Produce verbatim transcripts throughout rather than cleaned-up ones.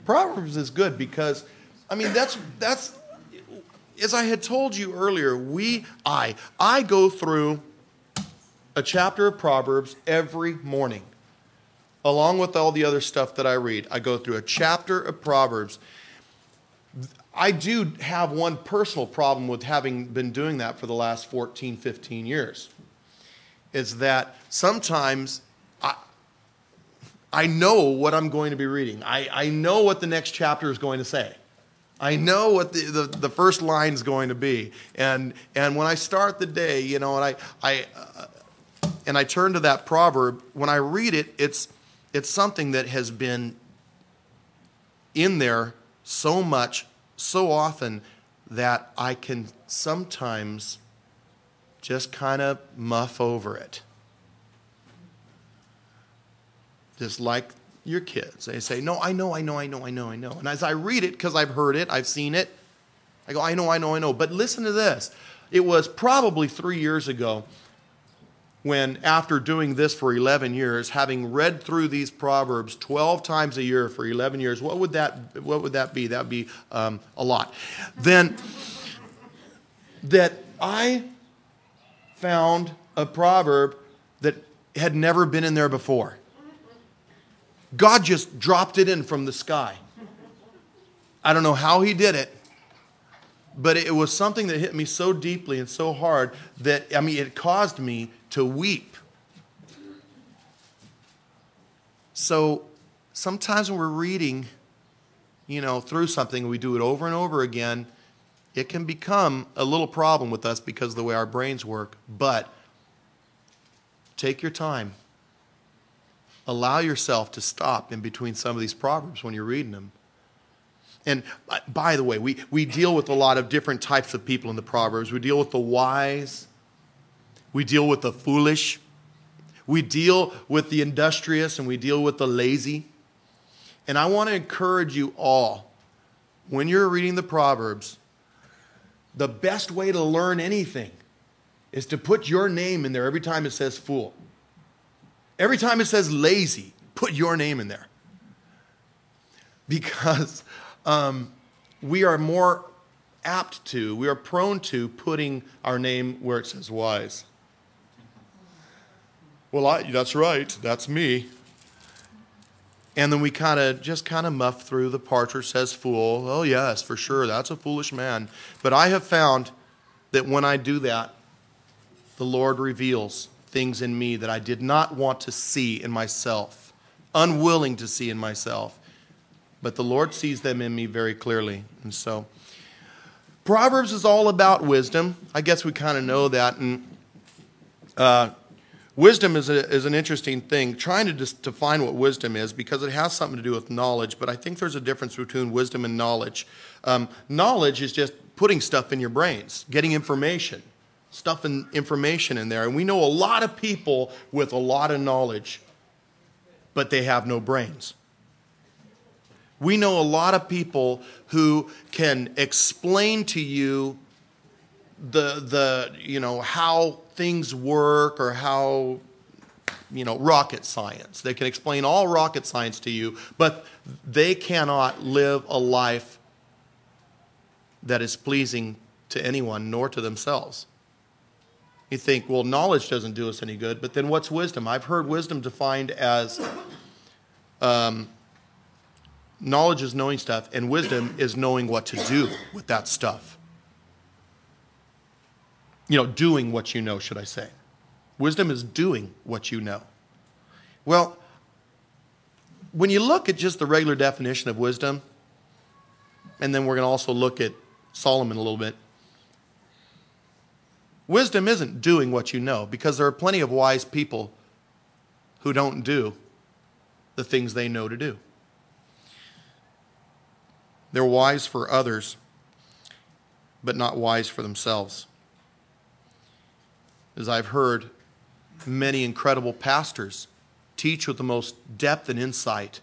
Proverbs is good because, I mean, that's, that's as I had told you earlier, we, I, I go through a chapter of Proverbs every morning, along with all the other stuff that I read. I go through a chapter of Proverbs. I do have one personal problem with having been doing that for the last fourteen, fifteen years. Is that sometimes I, I know what I'm going to be reading. I, I know what the next chapter is going to say. I know what the, the, the first line is going to be. And and when I start the day, you know, and I I uh, and I turn to that proverb, when I read it, it's it's something that has been in there so much, so often, that I can sometimes just kind of muff over it. Just like your kids. They say, no, I know, I know, I know, I know, I know. And as I read it, because I've heard it, I've seen it, I go, I know, I know, I know. But listen to this. It was probably three years ago when, after doing this for eleven years, having read through these Proverbs twelve times a year for eleven years, what would that, what would that be? That would be um, a lot. Then, that I found a proverb that had never been in there before. God just dropped it in from the sky. I don't know how he did it, but it was something that hit me so deeply and so hard that, I mean, it caused me to weep. So sometimes when we're reading, you know, through something, we do it over and over again, it can become a little problem with us because of the way our brains work. But take your time. Allow yourself to stop in between some of these proverbs when you're reading them. And by the way, we, we deal with a lot of different types of people in the Proverbs. We deal with the wise. We deal with the foolish. We deal with the industrious, and we deal with the lazy. And I want to encourage you all, when you're reading the Proverbs, the best way to learn anything is to put your name in there every time it says fool. Every time it says lazy, put your name in there. Because um, we are more apt to, we are prone to putting our name where it says wise. Well, I, that's right, that's me. And then we kind of just kind of muff through the part where it says fool. Oh yes, for sure, that's a foolish man. But I have found that when I do that, the Lord reveals things in me that I did not want to see in myself, unwilling to see in myself. But the Lord sees them in me very clearly. And so, Proverbs is all about wisdom. I guess we kind of know that. And uh, wisdom is, a, is an interesting thing. Trying to just define what wisdom is, because it has something to do with knowledge. But I think there's a difference between wisdom and knowledge. Um, knowledge is just putting stuff in your brains, getting information. Stuff and information in there. And we know a lot of people with a lot of knowledge, but they have no brains. We know a lot of people who can explain to you the, the you know, how things work, or how, you know, rocket science. They can explain all rocket science to you, but they cannot live a life that is pleasing to anyone, nor to themselves. You think, well, knowledge doesn't do us any good, but then what's wisdom? I've heard wisdom defined as um, knowledge is knowing stuff, and wisdom is knowing what to do with that stuff. You know, doing what you know, should I say. Wisdom is doing what you know. Well, when you look at just the regular definition of wisdom, and then we're going to also look at Solomon a little bit, wisdom isn't doing what you know, because there are plenty of wise people who don't do the things they know to do. They're wise for others, but not wise for themselves. As I've heard many incredible pastors teach with the most depth and insight,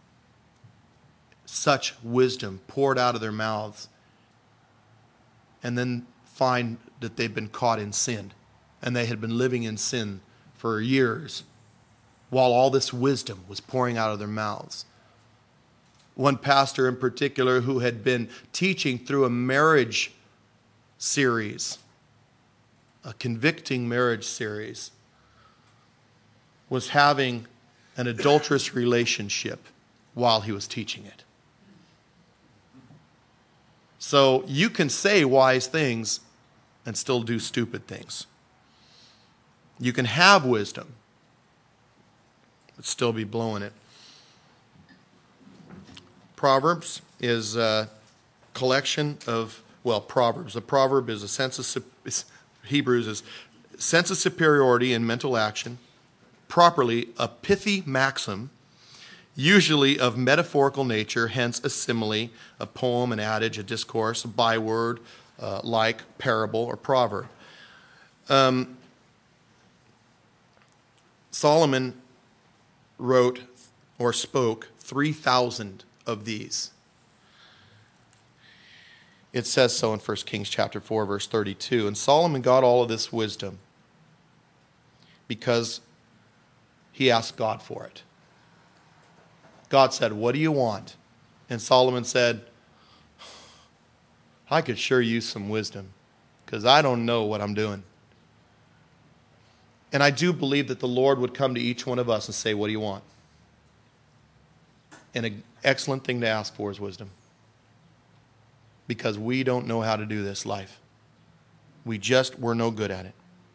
such wisdom poured out of their mouths, and then find that they've been caught in sin, and they had been living in sin for years while all this wisdom was pouring out of their mouths. one pastor in particular who had been teaching through a marriage series, a convicting marriage series, was having an adulterous relationship while he was teaching it. So you can say wise things and still do stupid things. You can have wisdom, but still be blowing it. Proverbs is a collection of, well, Proverbs. A proverb is a sense of, Hebrews is sense of superiority in mental action, properly a pithy maxim, usually of metaphorical nature, hence a simile, a poem, an adage, a discourse, a byword, uh, like parable or proverb. Um, Solomon wrote or spoke three thousand of these. It says so in First Kings chapter four, verse thirty-two. And Solomon got all of this wisdom because he asked God for it. God said, "What do you want?" And Solomon said, "I could sure use some wisdom because I don't know what I'm doing." And I do believe that the Lord would come to each one of us and say, "What do you want?" And an excellent thing to ask for is wisdom. Because we don't know how to do this life. We just, we're no good at it.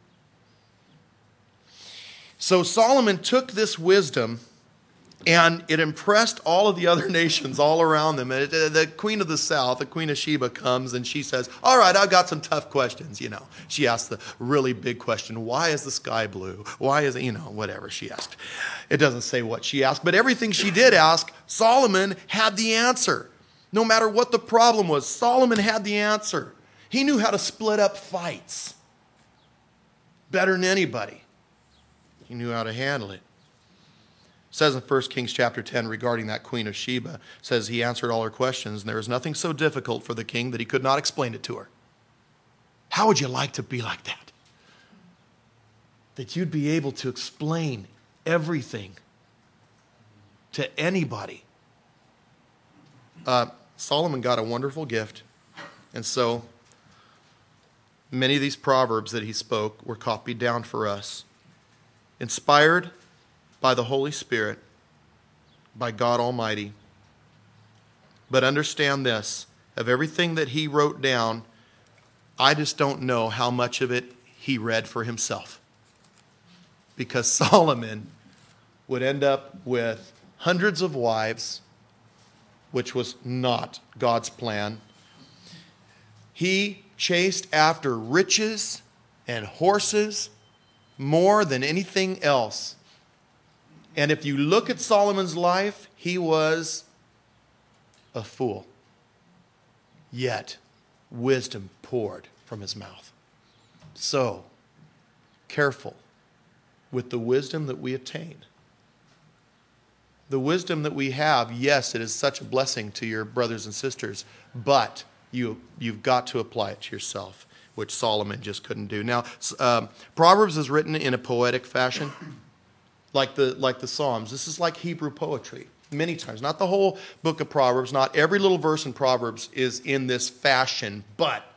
So Solomon took this wisdom and it impressed all of the other nations all around them. And it, the queen of the south, the queen of Sheba, comes and she says, "All right, I've got some tough questions." You know, she asked the really big question, why is the sky blue? Why is it, you know, whatever she asked. It doesn't say what she asked, but everything she did ask, Solomon had the answer. No matter what the problem was, Solomon had the answer. He knew how to split up fights better than anybody. He knew how to handle it. It says in First Kings chapter ten regarding that queen of Sheba, says he answered all her questions, and there was nothing so difficult for the king that he could not explain it to her. How would you like to be like that? That you'd be able to explain everything to anybody. Uh, Solomon got a wonderful gift, and so many of these proverbs that he spoke were copied down for us. Inspired by the Holy Spirit, by God Almighty. But understand this, of everything that he wrote down, I just don't know how much of it he read for himself. Because Solomon would end up with hundreds of wives, which was not God's plan. He chased after riches and horses more than anything else. And if you look at Solomon's life, he was a fool. Yet, wisdom poured from his mouth. So, careful with the wisdom that we attain. The wisdom that we have, yes, it is such a blessing to your brothers and sisters, but you, you've got to apply it to yourself, which Solomon just couldn't do. Now, um, Proverbs is written in a poetic fashion. Like the, like the Psalms. This is like Hebrew poetry many times. Not the whole book of Proverbs. Not every little verse in Proverbs is in this fashion. But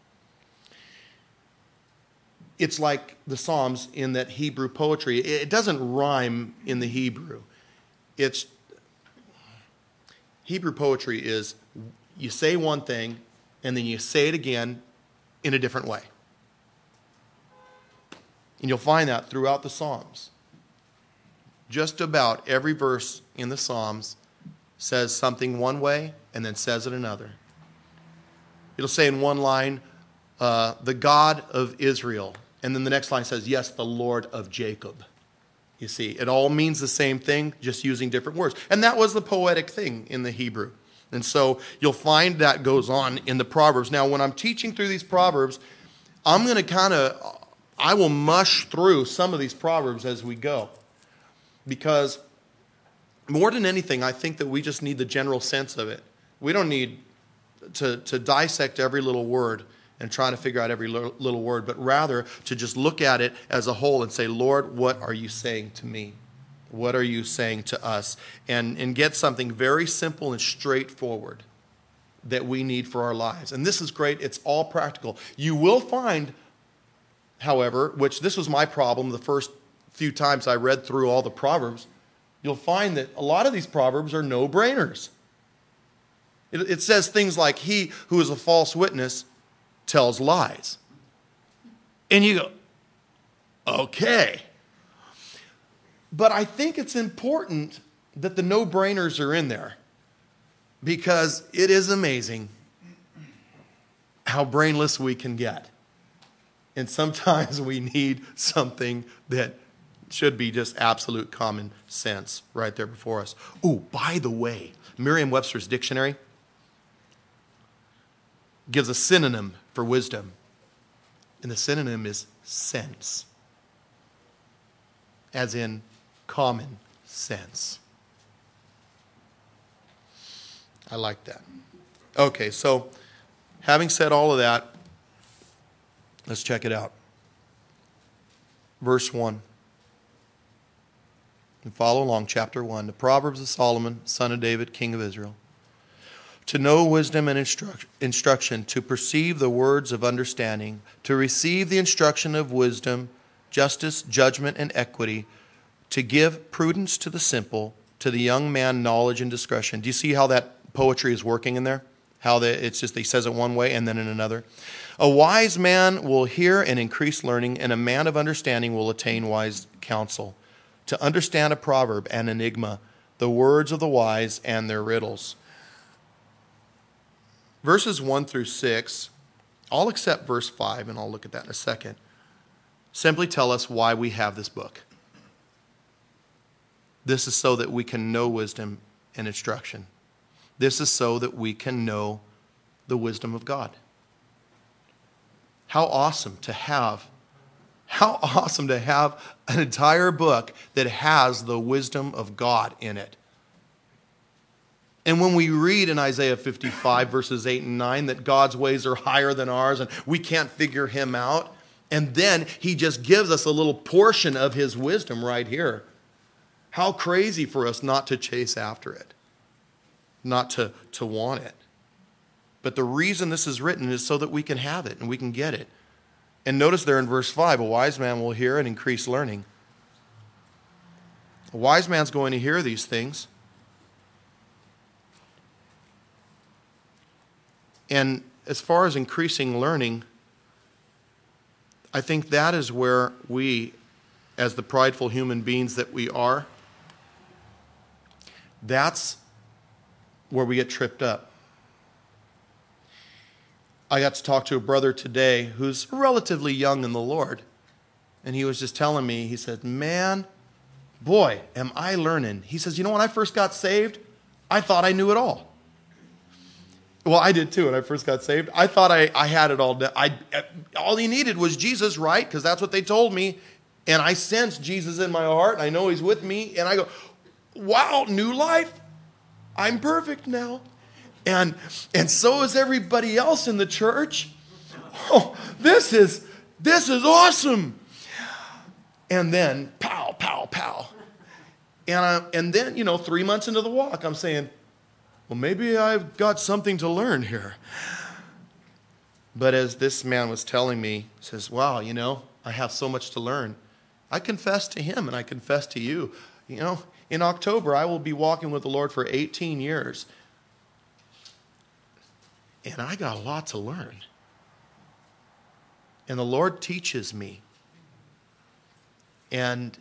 it's like the Psalms in that Hebrew poetry. It doesn't rhyme in the Hebrew. It's Hebrew poetry is you say one thing and then you say it again in a different way. And you'll find that throughout the Psalms. Just about every verse in the Psalms says something one way and then says it another. It'll say in one line, uh, the God of Israel. And then the next line says, yes, the Lord of Jacob. You see, it all means the same thing, just using different words. And that was the poetic thing in the Hebrew. And so you'll find that goes on in the Proverbs. Now, when I'm teaching through these Proverbs, I'm going to kind of, I will mush through some of these Proverbs as we go. Because more than anything, I think that we just need the general sense of it. We don't need to, to dissect every little word and try to figure out every little, little word, but rather to just look at it as a whole and say, Lord, what are you saying to me? What are you saying to us? And, and get something very simple and straightforward that we need for our lives. And this is great. It's all practical. You will find, however, which this was my problem the first few times I read through all the Proverbs, you'll find that a lot of these Proverbs are no-brainers. It, it says things like, he who is a false witness tells lies. And you go, okay. But I think it's important that the no-brainers are in there, because it is amazing how brainless we can get. And sometimes we need something that should be just absolute common sense right there before us. Oh, by the way, Merriam-Webster's dictionary gives a synonym for wisdom. And the synonym is sense, as in common sense. I like that. Okay, so having said all of that, let's check it out. Verse one. And follow along, chapter one. The Proverbs of Solomon, son of David, king of Israel. To know wisdom and instru- instruction, to perceive the words of understanding, to receive the instruction of wisdom, justice, judgment, and equity, to give prudence to the simple, to the young man knowledge and discretion. Do you see how that poetry is working in there? How the, it's just, he says it one way and then in another. A wise man will hear and increase learning, and a man of understanding will attain wise counsel. To understand a proverb and enigma, the words of the wise and their riddles. Verses one through six, all except verse five, and I'll look at that in a second, simply tell us why we have this book. This is so that we can know wisdom and instruction. This is so that we can know the wisdom of God. How awesome to have, how awesome to have an entire book that has the wisdom of God in it. And when we read in Isaiah fifty-five, verses eight and nine, that God's ways are higher than ours and we can't figure him out, and then he just gives us a little portion of his wisdom right here. How crazy for us not to chase after it, not to, to want it. But the reason this is written is so that we can have it and we can get it. And notice there in verse five, a wise man will hear and increase learning. A wise man's going to hear these things. And as far as increasing learning, I think that is where we, as the prideful human beings that we are, that's where we get tripped up. I got to talk to a brother today who's relatively young in the Lord. And he was just telling me, he said, man, boy, am I learning. He says, you know, when I first got saved, I thought I knew it all. Well, I did too when I first got saved. I thought I, I had it all done. I, all he needed was Jesus, right? Because that's what they told me. And I sense Jesus in my heart. And I know he's with me. And I go, wow, new life. I'm perfect now. And, and so is everybody else in the church. Oh, this is, this is awesome. And then, pow, pow, pow. And, I, and then, you know, three months into the walk, I'm saying, well, maybe I've got something to learn here. But as this man was telling me, he says, wow, you know, I have so much to learn. I confess to him and I confess to you. You know, in October, I will be walking with the Lord for eighteen years. And I got a lot to learn. And the Lord teaches me. And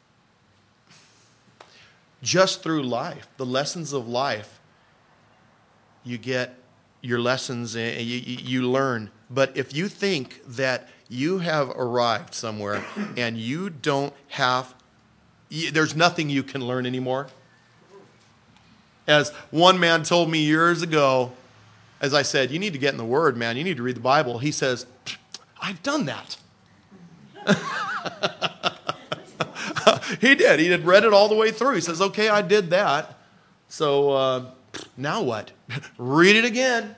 just through life, the lessons of life, you get your lessons and you, you learn. But if you think that you have arrived somewhere and you don't have, there's nothing you can learn anymore. As one man told me years ago, as I said, you need to get in the Word, man. You need to read the Bible. He says, I've done that. He did. He had read it all the way through. He says, okay, I did that. So uh, now what? Read it again.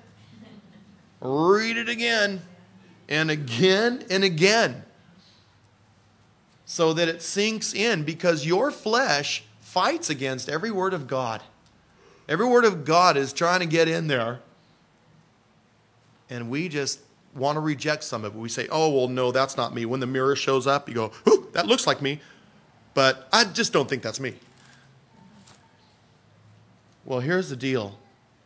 Read it again. And again and again. so that it sinks in, because your flesh fights against every word of God. Every word of God is trying to get in there. And we just want to reject some of it. We say, oh, well, no, that's not me. When the mirror shows up, you go, ooh, that looks like me. But I just don't think that's me. Well, here's the deal.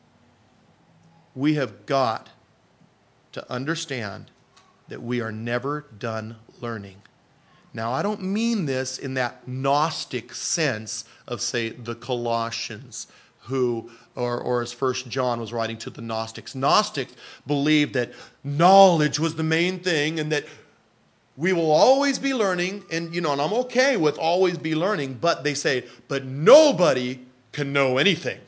We have got to understand that we are never done learning. Now, I don't mean this in that Gnostic sense of, say, the Colossians, who, or, or as First John was writing to the Gnostics. Gnostics believed that knowledge was the main thing, and that we will always be learning, and you know, and I'm okay with always be learning, but they say, but nobody can know anything.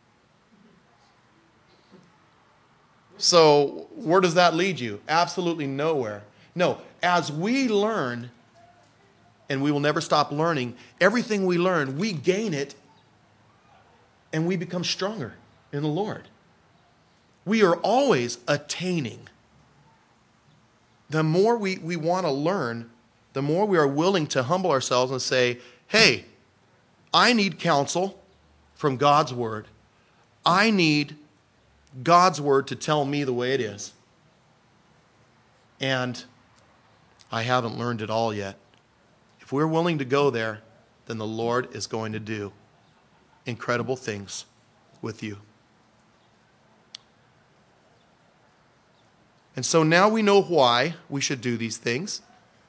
So where does that lead you? Absolutely nowhere. No, as we learn, and we will never stop learning, everything we learn, we gain it, and we become stronger in the Lord. We are always attaining. The more we, we want to learn, the more we are willing to humble ourselves and say, hey, I need counsel from God's word. I need God's word to tell me the way it is. And I haven't learned it all yet. If we're willing to go there, then the Lord is going to do incredible things with you. And so now we know why we should do these things.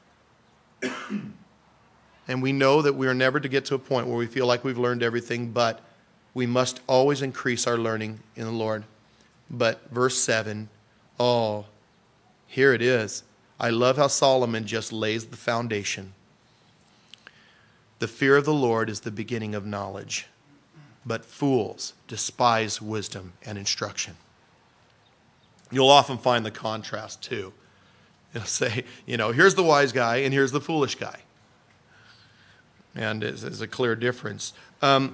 And we know that we are never to get to a point where we feel like we've learned everything, but we must always increase our learning in the Lord. But verse seven, oh, here it is. I love how Solomon just lays the foundation. The fear of the Lord is the beginning of knowledge, but fools despise wisdom and instruction. You'll often find the contrast too. It'll say, you know, here's the wise guy and here's the foolish guy. And there's a clear difference. Um,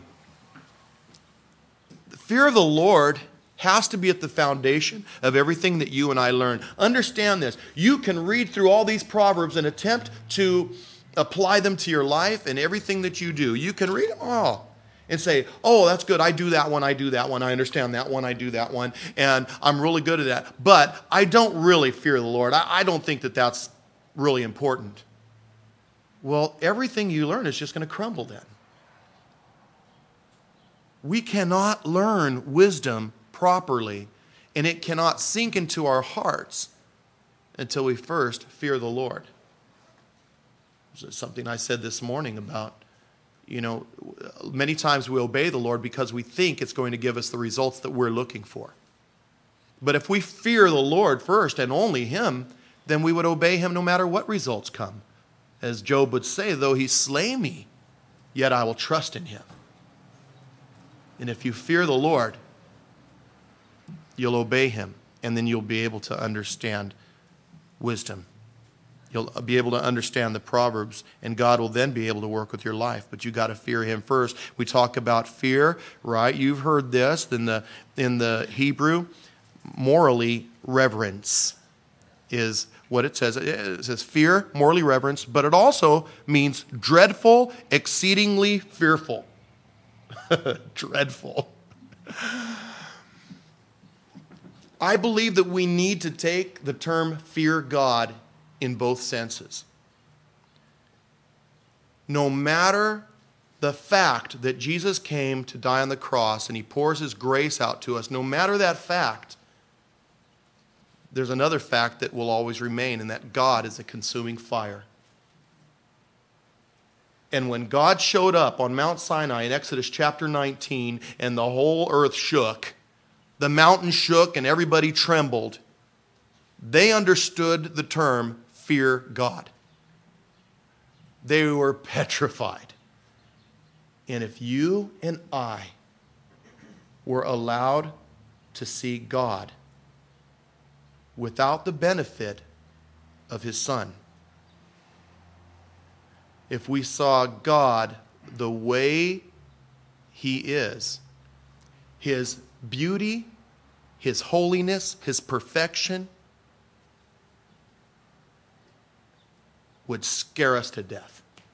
the fear of the Lord has to be at the foundation of everything that you and I learn. Understand this. You can read through all these Proverbs and attempt to apply them to your life and everything that you do. You can read them all and say, oh, that's good. I do that one. I do that one. I understand that one. I do that one. And I'm really good at that. But I don't really fear the Lord. I, I don't think that that's really important. Well, everything you learn is just going to crumble then. We cannot learn wisdom properly, and it cannot sink into our hearts until we first fear the Lord. This is something I said this morning about, you know, many times we obey the Lord because we think it's going to give us the results that we're looking for. But if we fear the Lord first and only Him, then we would obey Him no matter what results come. As Job would say, though He slay me, yet I will trust in Him. And if you fear the Lord, you'll obey Him, and then you'll be able to understand wisdom. You'll be able to understand the Proverbs, and God will then be able to work with your life. But you got to fear Him first. We talk about fear, right? You've heard this in the in the Hebrew. Morally reverence is what it says. It says fear, morally reverence, but it also means dreadful, exceedingly fearful. Dreadful. I believe that we need to take the term fear God in both senses. No matter the fact that Jesus came to die on the cross and He pours His grace out to us, no matter that fact, there's another fact that will always remain, and that God is a consuming fire. And when God showed up on Mount Sinai in Exodus chapter nineteen and the whole earth shook, the mountain shook and everybody trembled, they understood the term fear God. They were petrified. And if you and I were allowed to see God without the benefit of His Son, if we saw God the way He is, His beauty, His holiness, His perfection would scare us to death.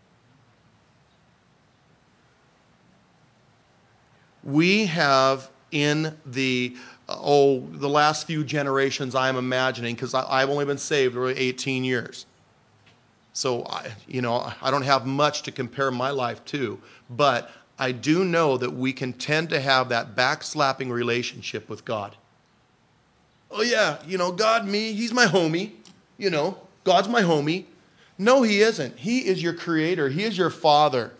we have in the, oh, the last few generations I'm imagining, because I've only been saved for eighteen years. So, I, you know, I don't have much to compare my life to, but I do know that we can tend to have that backslapping relationship with God. Oh yeah, you know, God, me, he's my homie. You know, God's my homie. No, he isn't. He is your creator. He is your father.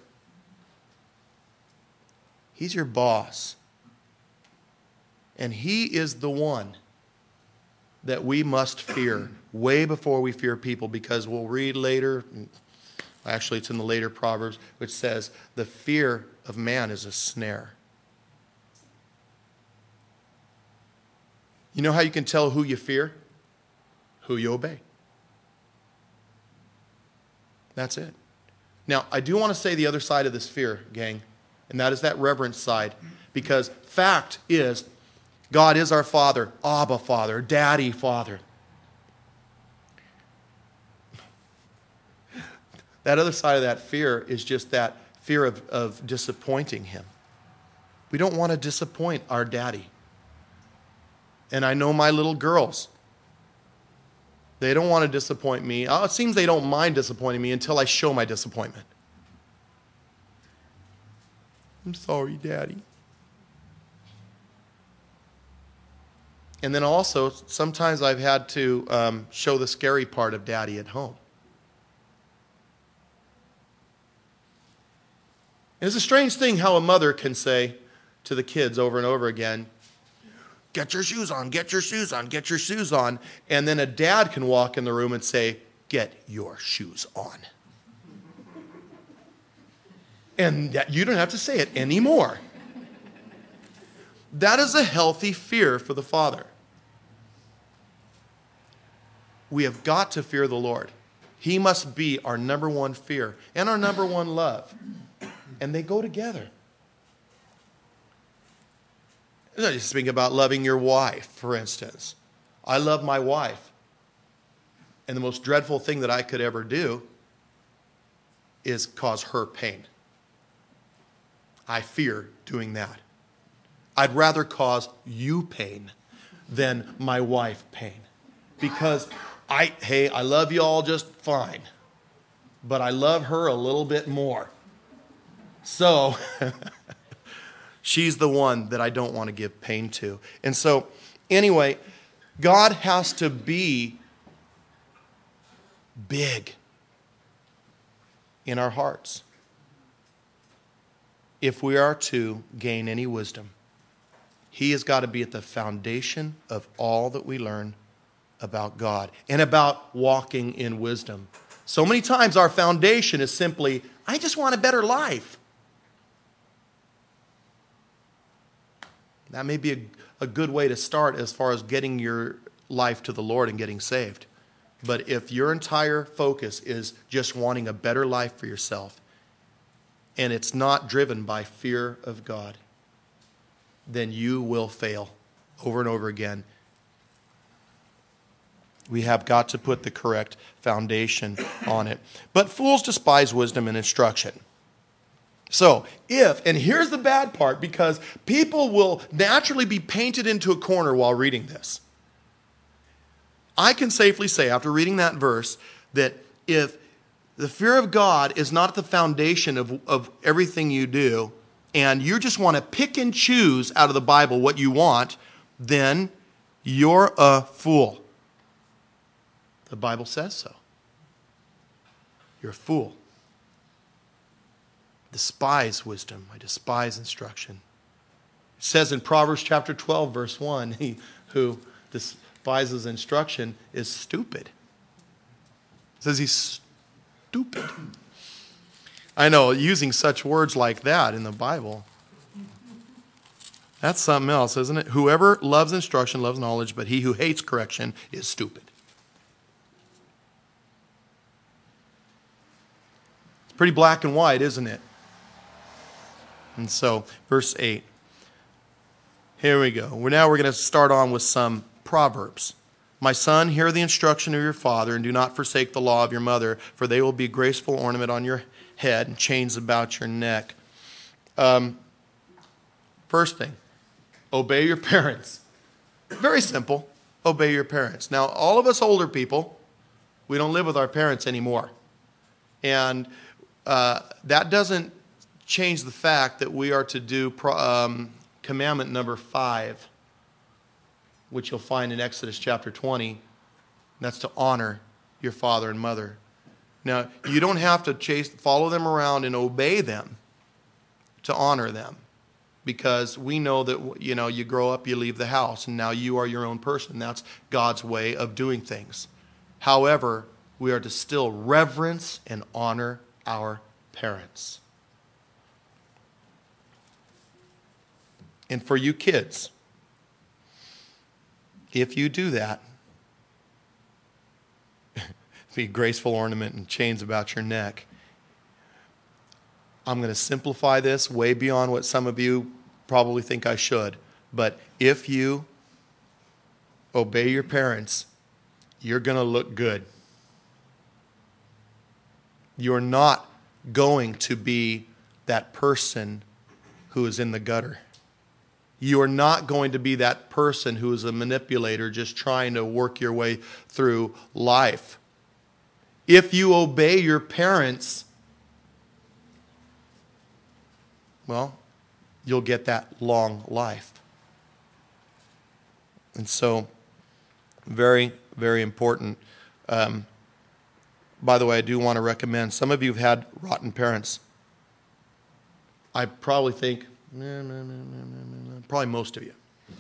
He's your boss. And he is the one that we must fear way before we fear people, because we'll read later, actually it's in the later Proverbs, which says the fear of man is a snare. You know how you can tell who you fear? Who you obey. That's it. Now, I do want to say the other side of this fear, gang, and that is that reverence side, because fact is, God is our Father, Abba Father, Daddy Father. That other side of that fear is just that fear of, of disappointing him. We don't want to disappoint our daddy. And I know my little girls. They don't want to disappoint me. Oh, it seems they don't mind disappointing me until I show my disappointment. I'm sorry, Daddy. And then also, sometimes I've had to um, show the scary part of Daddy at home. And it's a strange thing how a mother can say to the kids over and over again, get your shoes on, get your shoes on, get your shoes on. And then a dad can walk in the room and say, get your shoes on. And that, you don't have to say it anymore. That is a healthy fear for the Father. We have got to fear the Lord. He must be our number one fear and our number one love. And they go together. Just think about loving your wife, for instance. I love my wife. And the most dreadful thing that I could ever do is cause her pain. I fear doing that. I'd rather cause you pain than my wife pain. Because, I, hey, I love you all just fine. But I love her a little bit more. So, she's the one that I don't want to give pain to. And so, anyway, God has to be big in our hearts if we are to gain any wisdom. He has got to be at the foundation of all that we learn about God and about walking in wisdom. So many times our foundation is simply, I just want a better life. That may be a, a good way to start as far as getting your life to the Lord and getting saved. But if your entire focus is just wanting a better life for yourself, and it's not driven by fear of God, then you will fail over and over again. We have got to put the correct foundation on it. But fools despise wisdom and instruction. So, if, and here's the bad part, because people will naturally be painted into a corner while reading this. I can safely say, after reading that verse, that if the fear of God is not the foundation of, of everything you do, and you just want to pick and choose out of the Bible what you want, then you're a fool. The Bible says so. You're a fool. Despise wisdom. I despise instruction. It says in Proverbs chapter twelve, verse one, he who despises instruction is stupid. It says he's stupid. I know, using such words like that in the Bible, that's something else, isn't it? Whoever loves instruction loves knowledge, but he who hates correction is stupid. It's pretty black and white, isn't it? And so, verse eight. Here we go. We're now we're going to start on with some Proverbs. My son, hear the instruction of your father, and do not forsake the law of your mother, for they will be graceful ornament on your head and chains about your neck. Um, First thing, obey your parents. Very simple. Obey your parents. Now, all of us older people, we don't live with our parents anymore. And uh, that doesn't change the fact that we are to do um, commandment number five, which you'll find in Exodus chapter twenty. That's to honor your father and mother. Now, you don't have to chase, follow them around and obey them to honor them, because we know that, you know, you grow up, you leave the house, and now you are your own person. That's God's way of doing things. However, we are to still reverence and honor our parents. And for you kids, if you do that, be a graceful ornament and chains about your neck. I'm going to simplify this way beyond what some of you probably think I should. But if you obey your parents, you're going to look good. You're not going to be that person who is in the gutter. You are not going to be that person who is a manipulator just trying to work your way through life. If you obey your parents, well, you'll get that long life. And so, very, very important. Um, by the way, I do want to recommend, some of you have had rotten parents. I probably think, nah, nah, nah, nah, nah, nah, probably most of you.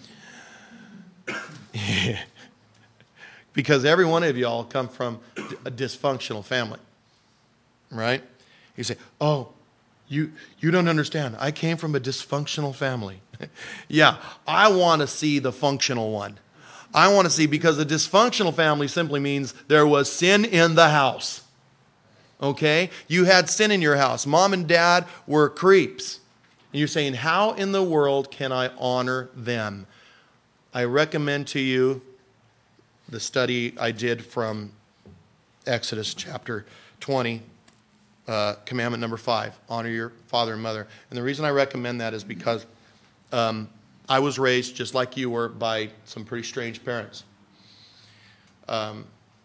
Because every one of y'all come from a dysfunctional family, right? You say, oh, you you don't understand. I came from a dysfunctional family. Yeah, I want to see the functional one. I want to see, because a dysfunctional family simply means there was sin in the house. Okay? You had sin in your house. Mom and dad were creeps. And you're saying, how in the world can I honor them? I recommend to you the study I did from Exodus chapter twenty, uh, commandment number five, honor your father and mother. And the reason I recommend that is because um, I was raised, just like you were, by some pretty strange parents. Um,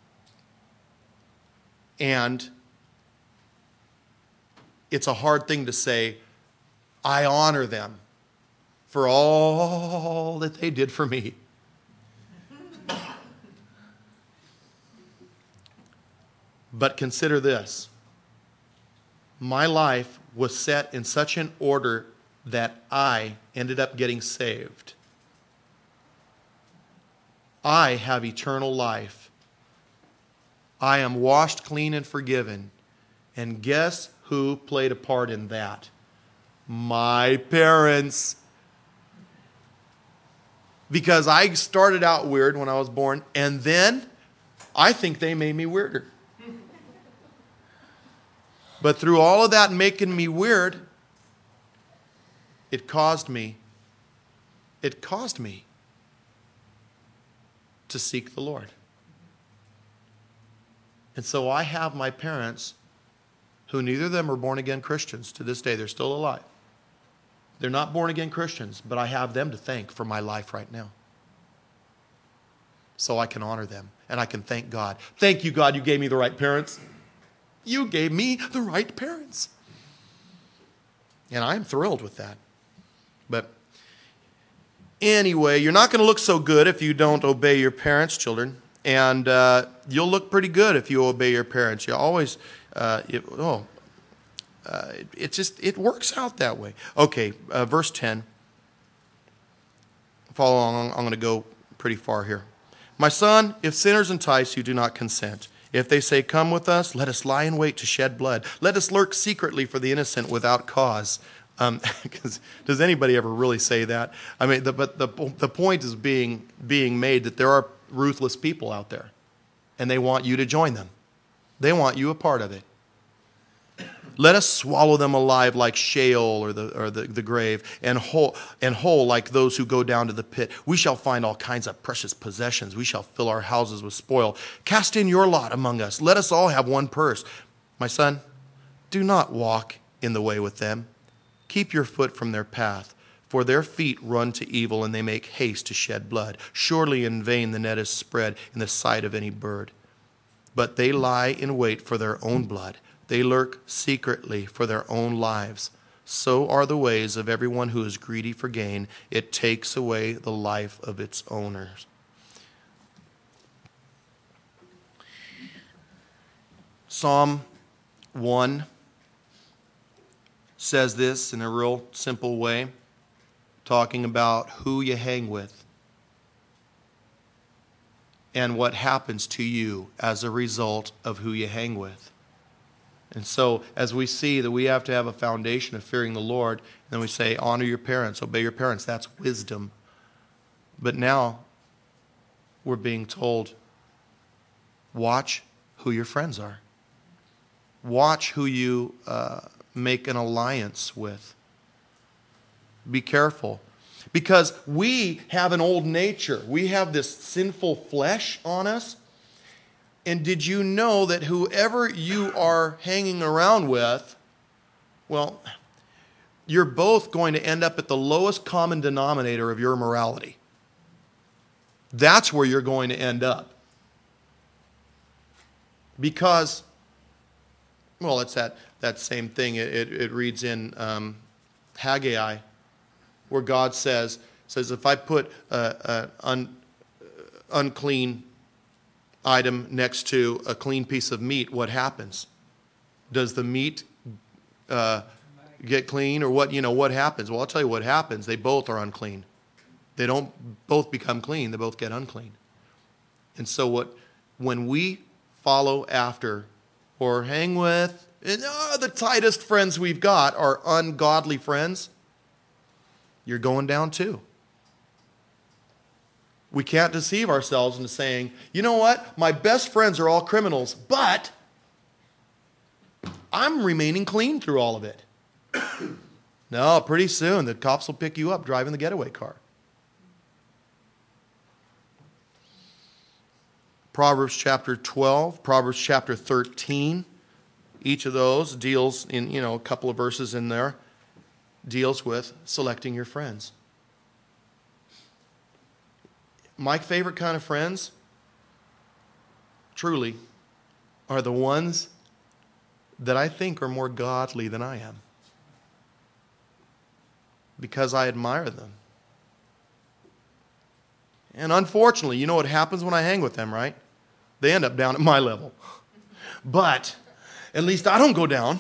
and it's a hard thing to say, I honor them for all that they did for me. But consider this. My life was set in such an order that I ended up getting saved. I have eternal life. I am washed clean and forgiven. And guess who played a part in that? My parents. Because I started out weird when I was born, and then I think they made me weirder. But through all of that making me weird, it caused me, it caused me to seek the Lord. And so I have my parents, who neither of them are born-again Christians to this day. They're still alive. They're not born-again Christians, but I have them to thank for my life right now. So I can honor them, and I can thank God. Thank you, God, you gave me the right parents. You gave me the right parents. And I'm thrilled with that. But anyway, you're not going to look so good if you don't obey your parents, children. And uh, you'll look pretty good if you obey your parents. You always, uh, it, oh, uh, it, it just, it works out that way. Okay, uh, verse ten. Follow along, I'm going to go pretty far here. My son, if sinners entice you, do not consent. If they say, come with us, let us lie in wait to shed blood. Let us lurk secretly for the innocent without cause. Um, does anybody ever really say that? I mean, the, but the, the point is being, being made that there are ruthless people out there, and they want you to join them. They want you a part of it. Let us swallow them alive like Sheol or the or the, the grave, and whole and whole like those who go down to the pit. We shall find all kinds of precious possessions. We shall fill our houses with spoil. Cast in your lot among us. Let us all have one purse. My son, do not walk in the way with them. Keep your foot from their path, For their feet run to evil, and they make haste to shed blood. Surely in vain the net is spread in the sight of any bird. But they lie in wait for their own blood. They lurk secretly for their own lives. So are the ways of everyone who is greedy for gain. It takes away the life of its owners. Psalm one says this in a real simple way, talking about who you hang with and what happens to you as a result of who you hang with. And so as we see that we have to have a foundation of fearing the Lord, then we say, honor your parents, obey your parents. That's wisdom. But now we're being told, watch who your friends are. Watch who you uh, make an alliance with. Be careful. Because we have an old nature. We have this sinful flesh on us. And did you know that whoever you are hanging around with, well, you're both going to end up at the lowest common denominator of your morality. That's where you're going to end up. Because, well, it's that, that same thing. It, it, it reads in um, Haggai, where God says, says if I put an un, unclean item next to a clean piece of meat, what happens? Does the meat uh, get clean, or what? You know what happens? Well, I'll tell you what happens. They both are unclean. They don't both become clean. They both get unclean. And so what? When we follow after or hang with, and oh, the tightest friends we've got are ungodly friends, you're going down too. We can't deceive ourselves into saying, you know what, my best friends are all criminals, but I'm remaining clean through all of it. No, pretty soon the cops will pick you up driving the getaway car. Proverbs chapter twelve, Proverbs chapter thirteen, each of those deals in, you know, a couple of verses in there, deals with selecting your friends. My favorite kind of friends, truly, are the ones that I think are more godly than I am. Because I admire them. And unfortunately, you know what happens when I hang with them, right? They end up down at my level. But at least I don't go down.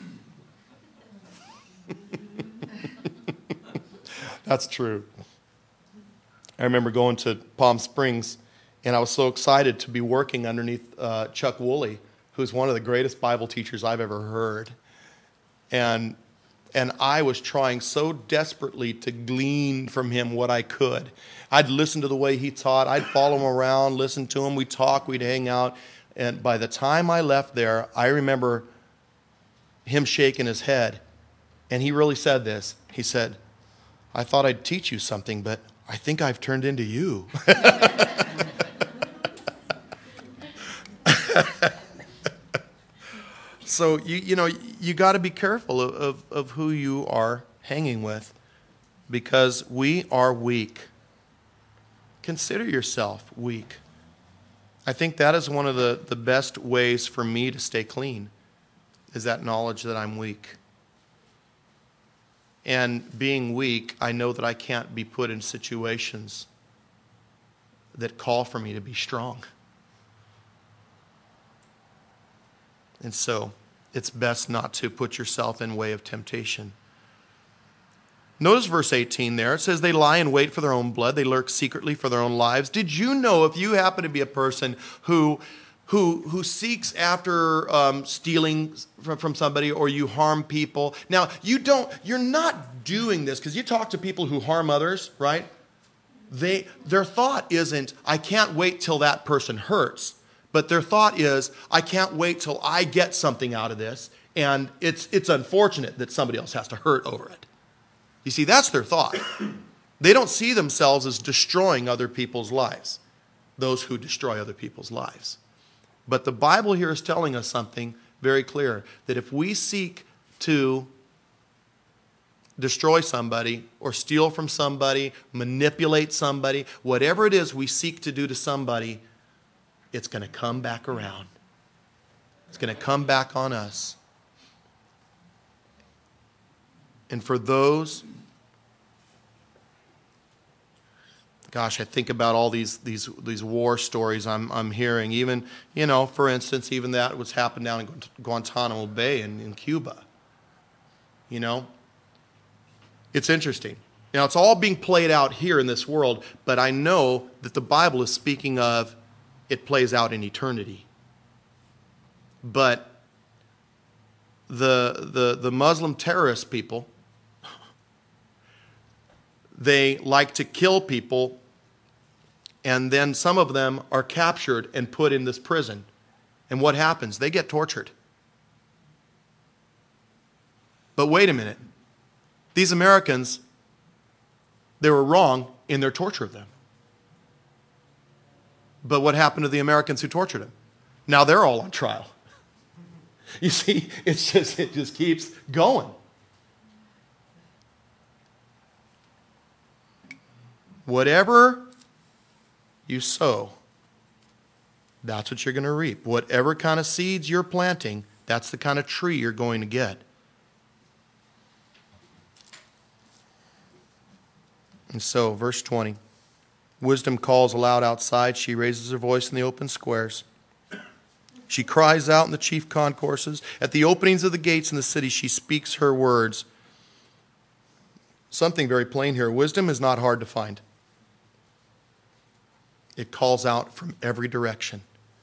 That's true. I remember going to Palm Springs, and I was so excited to be working underneath uh, Chuck Woolley, who's one of the greatest Bible teachers I've ever heard. And and I was trying so desperately to glean from him what I could. I'd listen to the way he taught. I'd follow him around, listen to him. We'd talk, we'd hang out. And by the time I left there, I remember him shaking his head. And he really said this. He said, I thought I'd teach you something, but I think I've turned into you. So, you you know, you got to be careful of, of, of who you are hanging with, because we are weak. Consider yourself weak. I think that is one of the, the best ways for me to stay clean, is that knowledge that I'm weak. And being weak, I know that I can't be put in situations that call for me to be strong. And so, it's best not to put yourself in way of temptation. Notice verse eighteen there. It says, they lie in wait for their own blood. They lurk secretly for their own lives. Did you know, if you happen to be a person who who who seeks after um, stealing from, from somebody, or you harm people? Now, you don't, you're not doing this because you talk to people who harm others, right? They their thought isn't, I can't wait till that person hurts. But their thought is, I can't wait till I get something out of this, and it's it's unfortunate that somebody else has to hurt over it. You see, that's their thought. They don't see themselves as destroying other people's lives, those who destroy other people's lives. But the Bible here is telling us something very clear, that if we seek to destroy somebody or steal from somebody, manipulate somebody, whatever it is we seek to do to somebody, it's going to come back around. It's going to come back on us. And for those, gosh, I think about all these these these war stories I'm I'm hearing. Even, you know, for instance, even that what's happened down in Guantanamo Bay in, in Cuba. You know, it's interesting. Now, it's all being played out here in this world, but I know that the Bible is speaking of it plays out in eternity. But the the the Muslim terrorist people, they like to kill people, and then some of them are captured and put in this prison. And what happens? They get tortured. But wait a minute. These Americans, they were wrong in their torture of them. But what happened to the Americans who tortured them? Now they're all on trial. You see, it's just it just keeps going. Whatever you sow, that's what you're going to reap. Whatever kind of seeds you're planting, that's the kind of tree you're going to get. And so, verse twenty, wisdom calls aloud outside. She raises her voice in the open squares. She cries out in the chief concourses. At the openings of the gates in the city, she speaks her words. Something very plain here. Wisdom is not hard to find. It calls out from every direction.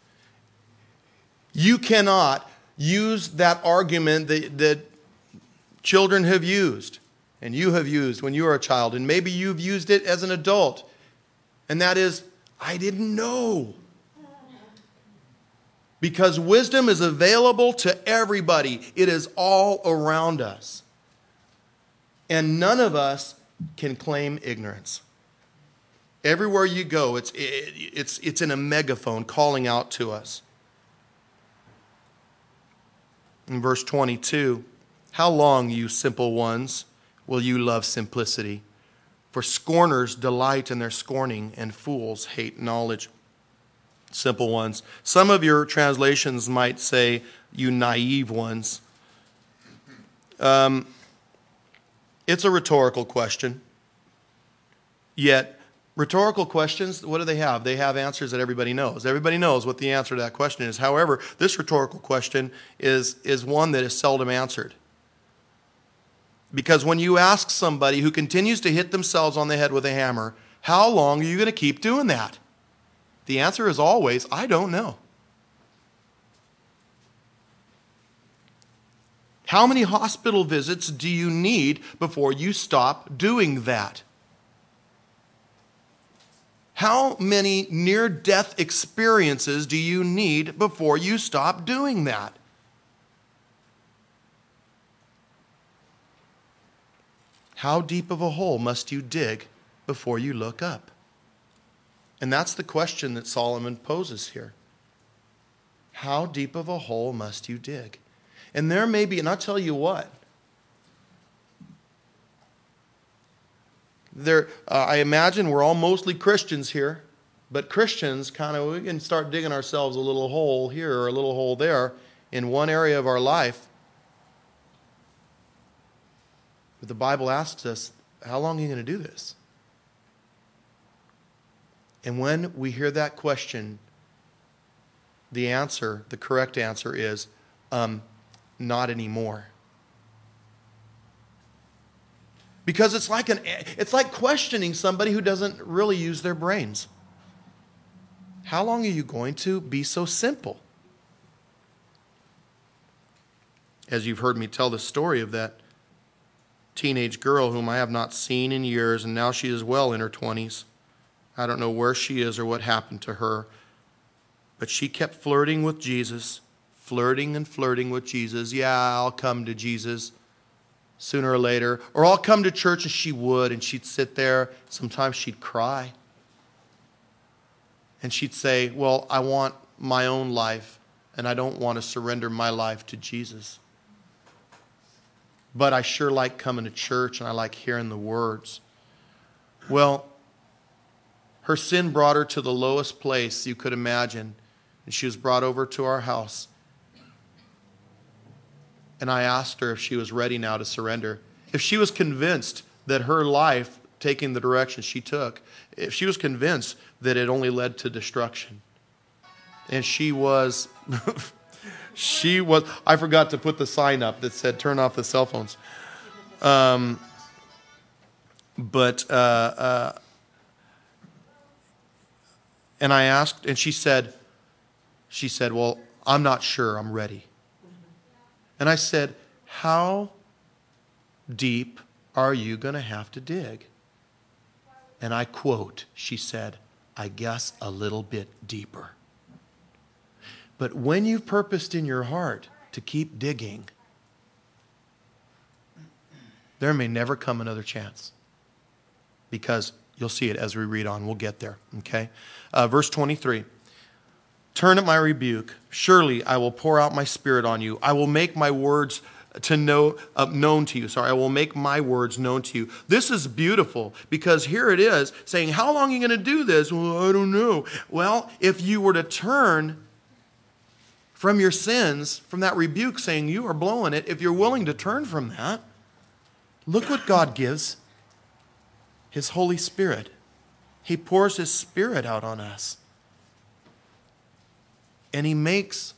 You cannot use that argument that, that children have used, and you have used when you were a child, and maybe you've used it as an adult, and that is, I didn't know. Because wisdom is available to everybody. It is all around us. And none of us can claim ignorance. Everywhere you go, it's, it, it's, it's in a megaphone calling out to us. In verse twenty-two, how long, you simple ones, will you love simplicity? For scorners delight in their scorning, and fools hate knowledge. Simple ones. Some of your translations might say, you naive ones. Um, it's a rhetorical question. Yet, rhetorical questions, what do they have? They have answers that everybody knows. Everybody knows what the answer to that question is. However, this rhetorical question is, is one that is seldom answered. Because when you ask somebody who continues to hit themselves on the head with a hammer, how long are you going to keep doing that? The answer is always, I don't know. How many hospital visits do you need before you stop doing that? How many near-death experiences do you need before you stop doing that? How deep of a hole must you dig before you look up? And that's the question that Solomon poses here. How deep of a hole must you dig? And there may be, and I'll tell you what, there, uh, I imagine we're all mostly Christians here, but Christians kind of, we can start digging ourselves a little hole here or a little hole there in one area of our life. But the Bible asks us, how long are you going to do this? And when we hear that question, the answer, the correct answer is, um, not anymore. Because it's like an, it's like questioning somebody who doesn't really use their brains. How long are you going to be so simple? As you've heard me tell the story of that teenage girl whom I have not seen in years, and now she is well in her twenties. I don't know where she is or what happened to her, but she kept flirting with Jesus, flirting and flirting with Jesus. Yeah, I'll come to Jesus sooner or later. Or I'll come to church, and she would, and she'd sit there. Sometimes she'd cry. And she'd say, well, I want my own life, and I don't want to surrender my life to Jesus. but I sure like coming to church and I like hearing the words. Well, her sin brought her to the lowest place you could imagine, and she was brought over to our house. And I asked her if she was ready now to surrender. If she was convinced that her life, taking the direction she took, if she was convinced that it only led to destruction. And she was, she was, I forgot to put the sign up that said, turn off the cell phones. Um, but, uh, uh, and I asked, and she said, she said, well, I'm not sure I'm ready. And I said, how deep are you going to have to dig? And I quote, she said, I guess a little bit deeper. But when you've purposed in your heart to keep digging, there may never come another chance. Because you'll see it as we read on. We'll get there. Okay? Uh, verse twenty-three. Turn at my rebuke. Surely I will pour out my spirit on you. I will make my words to know uh, known to you. Sorry, I will make my words known to you. This is beautiful because here it is saying, how long are you going to do this? Well, I don't know. Well, if you were to turn from your sins, from that rebuke saying you are blowing it, if you're willing to turn from that, look what God gives. His Holy Spirit. He pours His Spirit out on us. And He makes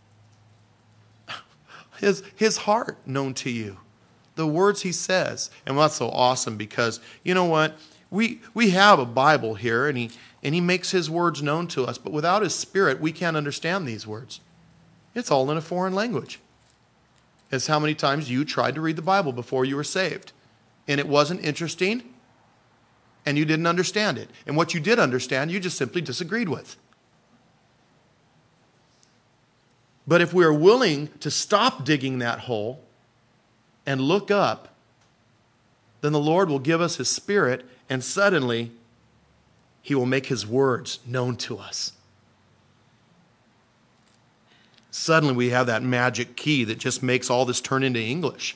his, his heart known to you. The words He says. And that's so awesome because, you know what? We we have a Bible here and he, and he makes His words known to us. But without His Spirit, we can't understand these words. It's all in a foreign language. It's how many times you tried to read the Bible before you were saved. And it wasn't interesting. And you didn't understand it. And what you did understand, you just simply disagreed with. But if we are willing to stop digging that hole and look up, then the Lord will give us His Spirit, and suddenly He will make His words known to us. Suddenly we have that magic key that just makes all this turn into English.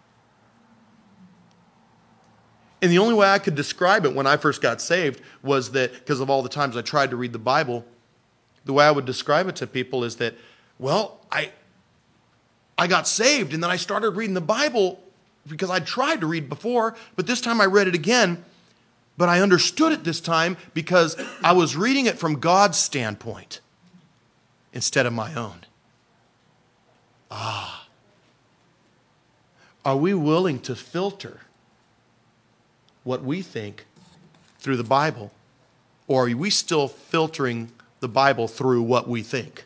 And the only way I could describe it when I first got saved was that, because of all the times I tried to read the Bible, the way I would describe it to people is that, well, I I got saved and then I started reading the Bible because I tried to read before, but this time I read it again, but I understood it this time because I was reading it from God's standpoint instead of my own. Ah. Are we willing to filter what we think through the Bible? Or are we still filtering the Bible through what we think?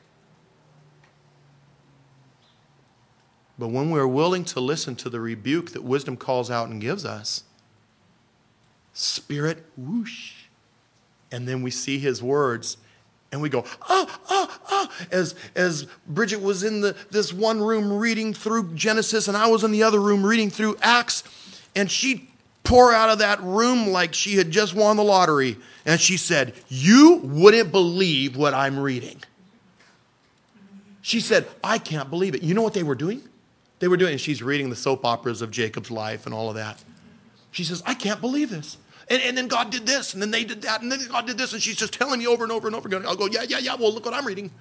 But when we're willing to listen to the rebuke that wisdom calls out and gives us, Spirit, whoosh, and then we see His words, and we go, ah, ah, ah, as, as Bridget was in the, this one room reading through Genesis, and I was in the other room reading through Acts, and she pour out of that room like she had just won the lottery. And she said, you wouldn't believe what I'm reading. She said, I can't believe it. You know what they were doing? They were doing, and she's reading the soap operas of Jacob's life and all of that. She says, I can't believe this. And, and then God did this, and then they did that, and then God did this, and she's just telling me over and over and over again. I'll go, yeah, yeah, yeah, well, look what I'm reading.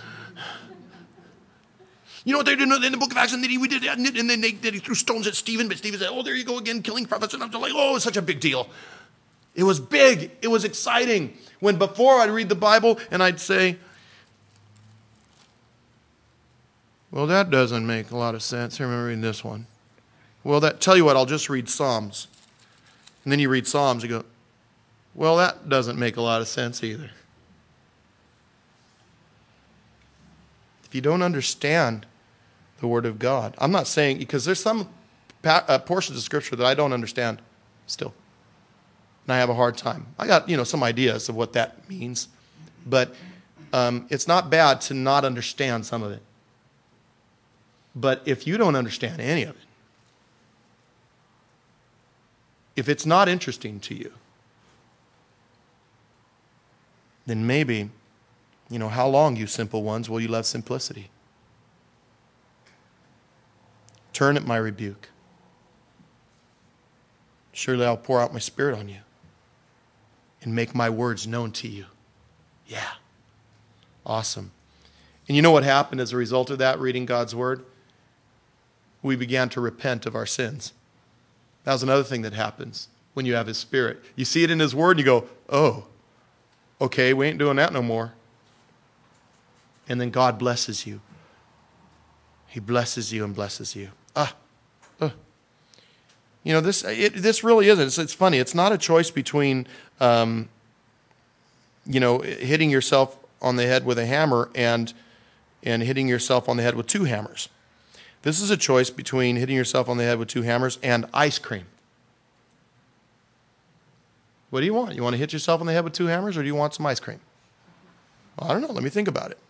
You know what they did in the book of Acts? And then we did that, and then they, they threw stones at Stephen, but Stephen said, oh, there you go again, killing prophets. And I'm just like, oh, it's such a big deal. It was big. It was exciting. When before I'd read the Bible, and I'd say, well, that doesn't make a lot of sense. Here, I'm reading this one. Well, that tell you what, I'll just read Psalms. And then you read Psalms, you go, well, that doesn't make a lot of sense either. If you don't understand the Word of God, I'm not saying, because there's some pa- uh, portions of Scripture that I don't understand still. And I have a hard time. I got, you know, some ideas of what that means. But um, it's not bad to not understand some of it. But if you don't understand any of it, if it's not interesting to you, then maybe, you know, how long, you simple ones, will you love simplicity? Turn at my rebuke. surely I'll pour out my Spirit on you and make my words known to you. Yeah. Awesome. And you know what happened as a result of that, reading God's Word? We began to repent of our sins. That was another thing that happens when you have His Spirit. You see it in His Word and you go, oh, okay, we ain't doing that no more. And then God blesses you. He blesses you and blesses you. Ah, uh. You know, this it, this really isn't. It's, it's funny. It's not a choice between, um, you know, hitting yourself on the head with a hammer and and hitting yourself on the head with two hammers. This is a choice between hitting yourself on the head with two hammers and ice cream. What do you want? You want to hit yourself on the head with two hammers, or do you want some ice cream? Well, I don't know. Let me think about it.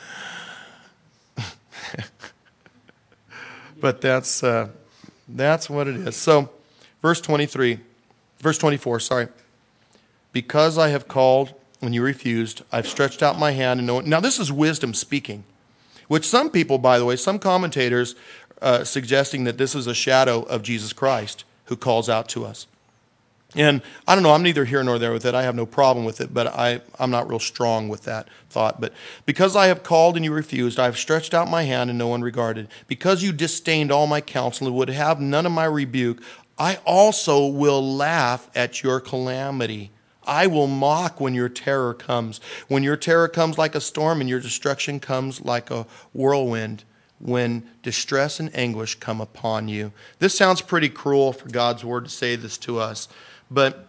But that's uh, that's what it is. So, verse twenty-three, verse twenty-four. Sorry. Because I have called when you refused, I've stretched out my hand and no one. Now, this is wisdom speaking, which some people, by the way, some commentators uh, suggesting that this is a shadow of Jesus Christ who calls out to us. And I don't know, I'm neither here nor there with it. I have no problem with it, but I, I'm not real strong with that thought. But because I have called and you refused, I have stretched out my hand and no one regarded. Because you disdained all my counsel and would have none of my rebuke, I also will laugh at your calamity. I will mock when your terror comes. When your terror comes like a storm and your destruction comes like a whirlwind. When distress and anguish come upon you. This sounds pretty cruel for God's word to say this to us. But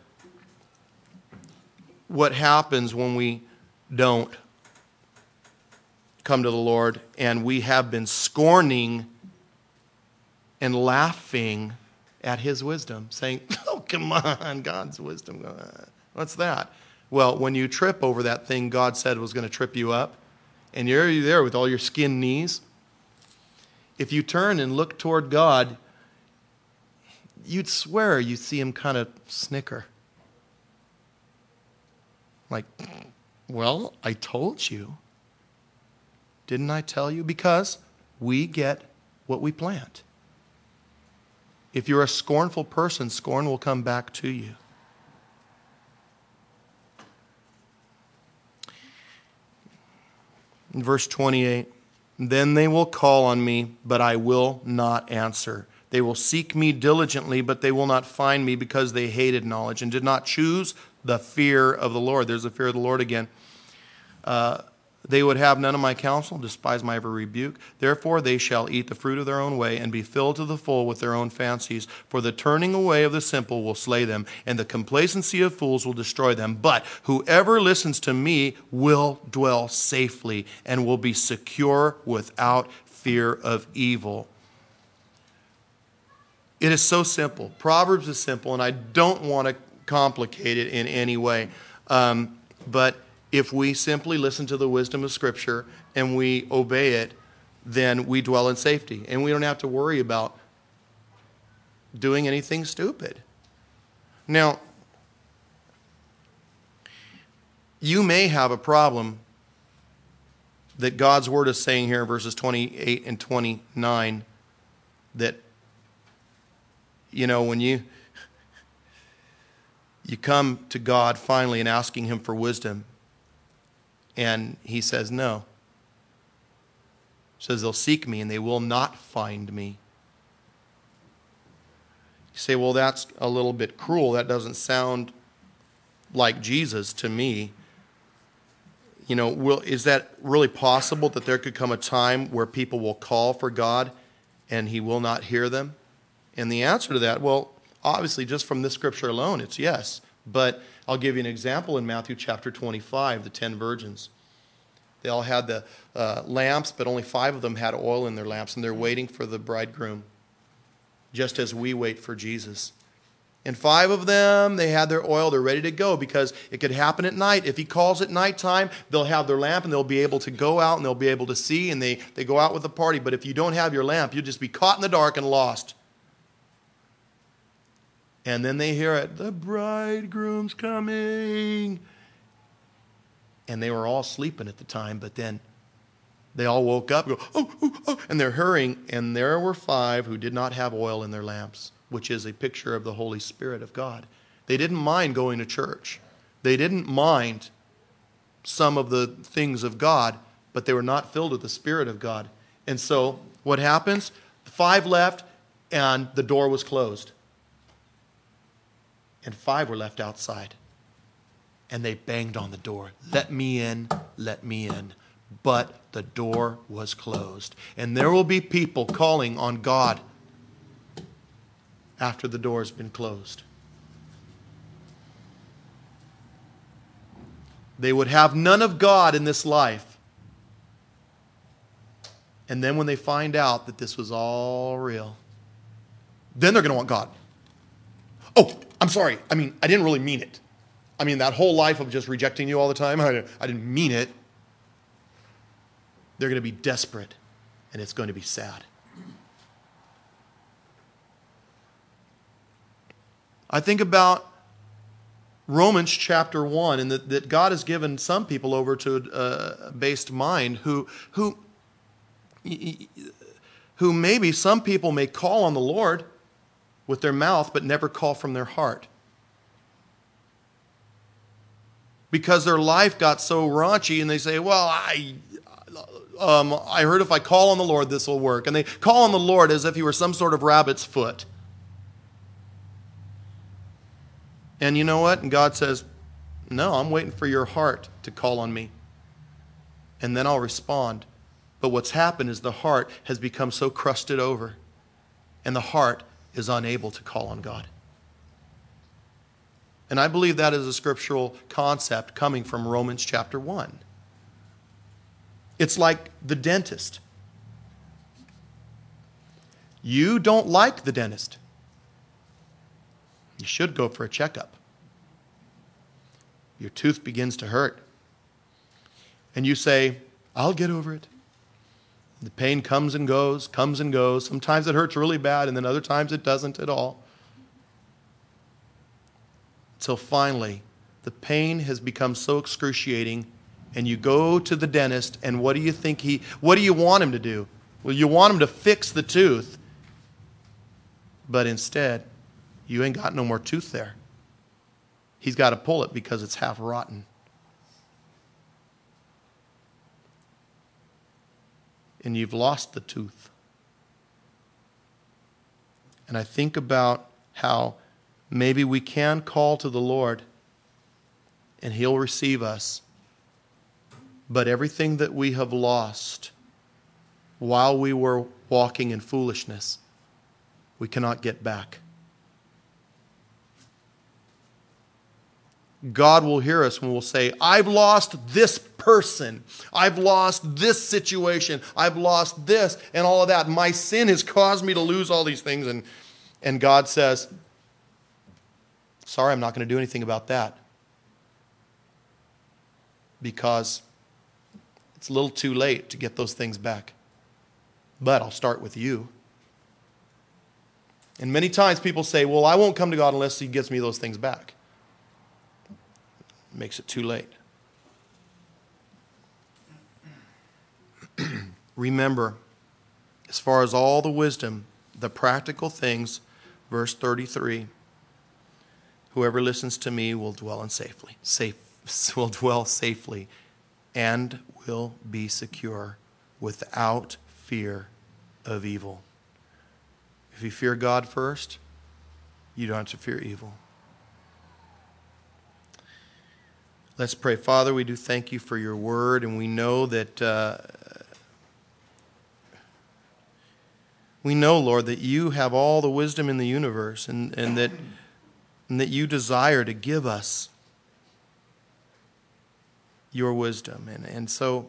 what happens when we don't come to the Lord and we have been scorning and laughing at His wisdom, saying, oh, come on, God's wisdom. What's that? Well, when you trip over that thing God said was going to trip you up, and you're there with all your skinned knees, if you turn and look toward God, you'd swear you'd see Him kind of snicker. Like, well, I told you. Didn't I tell you? Because we get what we plant. If you're a scornful person, scorn will come back to you. In verse twenty-eight, then they will call on me, but I will not answer. They will seek me diligently, but they will not find me because they hated knowledge and did not choose the fear of the Lord. There's the fear of the Lord again. Uh, they would have none of my counsel, despise my every rebuke. Therefore they shall eat the fruit of their own way and be filled to the full with their own fancies. For the turning away of the simple will slay them, and the complacency of fools will destroy them. But whoever listens to me will dwell safely and will be secure without fear of evil. It is so simple. Proverbs is simple, and I don't want to complicate it in any way. Um, but if we simply listen to the wisdom of Scripture and we obey it, then we dwell in safety. And we don't have to worry about doing anything stupid. Now, you may have a problem that God's Word is saying here in verses twenty-eight and twenty-nine that, you know, when you you come to God finally and asking Him for wisdom, and He says no. He says they'll seek me and they will not find me. You say, well, that's a little bit cruel. That doesn't sound like Jesus to me. You know, will, is that really possible that there could come a time where people will call for God and He will not hear them? And the answer to that, well, obviously just from this scripture alone, it's yes. But I'll give you an example in Matthew chapter twenty-five, the ten virgins. They all had the uh, lamps, but only five of them had oil in their lamps, and they're waiting for the bridegroom, just as we wait for Jesus. And five of them, they had their oil, they're ready to go, because it could happen at night. If He calls at nighttime, they'll have their lamp, and they'll be able to go out, and they'll be able to see, and they, they go out with the party. But if you don't have your lamp, you'll just be caught in the dark and lost. And then they hear it, the bridegroom's coming. And they were all sleeping at the time, but then they all woke up and go, oh, oh, oh, and they're hurrying. And there were five who did not have oil in their lamps. which is a picture of the Holy Spirit of God. They didn't mind going to church. They didn't mind some of the things of God, but they were not filled with the Spirit of God. And so what happens? Five left, and the door was closed. And five were left outside. And they banged on the door. Let me in, let me in. But the door was closed. And there will be people calling on God after the door has been closed. They would have none of God in this life. And then when they find out that this was all real, then they're going to want God. Oh, I'm sorry. I mean, I didn't really mean it. I mean, that whole life of just rejecting you all the time, I, I didn't mean it. They're going to be desperate, and it's going to be sad. I think about Romans chapter one, and that, that God has given some people over to a based mind who, who, who maybe some people may call on the Lord with their mouth, but never call from their heart. Because their life got so raunchy, and they say, well, I, um, I heard if I call on the Lord, this will work. And they call on the Lord as if he were some sort of rabbit's foot. And you know what? And God says, no, I'm waiting for your heart to call on me. And then I'll respond. But what's happened is the heart has become so crusted over, and the heart is unable to call on God. And I believe that is a scriptural concept coming from Romans chapter one. It's like the dentist. You don't like the dentist. You should go for a checkup. Your tooth begins to hurt. And you say, I'll get over it. The pain comes and goes, comes and goes. Sometimes it hurts really bad, and then other times it doesn't at all. Until finally, the pain has become so excruciating, and you go to the dentist, and what do you think he, what do you want him to do? Well, you want him to fix the tooth, but instead, you ain't got no more tooth there. He's got to pull it because it's half rotten. And you've lost the tooth. And I think about how maybe we can call to the Lord and he'll receive us. But everything that we have lost while we were walking in foolishness, we cannot get back. God will hear us when we'll say, I've lost this person. I've lost this situation. I've lost this and all of that. My sin has caused me to lose all these things. And, and God says, sorry, I'm not going to do anything about that. Because it's a little too late to get those things back. But I'll start with you. And many times people say, well, I won't come to God unless he gives me those things back. It makes it too late. Remember, as far as all the wisdom, the practical things, verse thirty-three, whoever listens to me will dwell in safely, safe, will dwell safely, and will be secure without fear of evil. If you fear God first, you don't have to fear evil. Let's pray. Father, we do thank you for your word, and we know that uh, we know, Lord, that you have all the wisdom in the universe, and, and that and that you desire to give us your wisdom. And, and so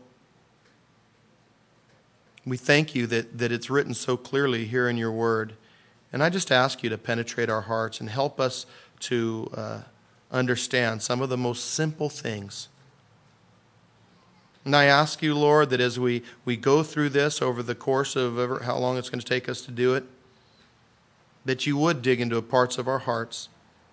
we thank you that, that it's written so clearly here in your word. And I just ask you to penetrate our hearts and help us to uh, understand some of the most simple things. And I ask you, Lord, that as we, we go through this over the course of ever, how long it's going to take us to do it, that you would dig into parts of our hearts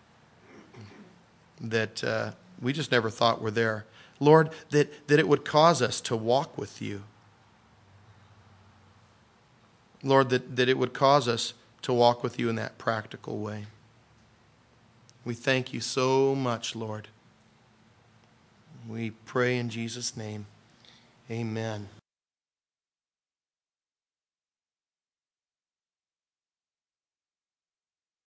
that uh, we just never thought were there. Lord, that, that it would cause us to walk with you. Lord, that, that it would cause us to walk with you in that practical way. We thank you so much, Lord. We pray in Jesus' name. Amen.